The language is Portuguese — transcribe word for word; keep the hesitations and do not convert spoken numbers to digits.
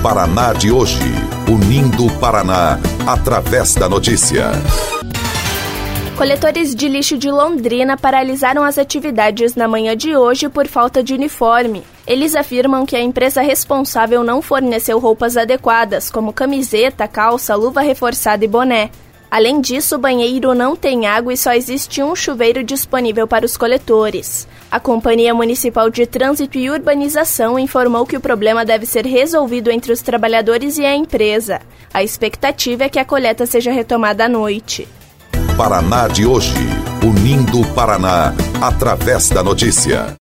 Paraná de hoje, unindo o Paraná através da notícia. Coletores de lixo de Londrina paralisaram as atividades na manhã de hoje por falta de uniforme. Eles afirmam que a empresa responsável não forneceu roupas adequadas, como camiseta, calça, luva reforçada e boné. Além disso, o banheiro não tem água e só existe um chuveiro disponível para os coletores. A Companhia Municipal de Trânsito e Urbanização informou que o problema deve ser resolvido entre os trabalhadores e a empresa. A expectativa é que a coleta seja retomada à noite. Paraná de hoje, unindo o Paraná através da notícia.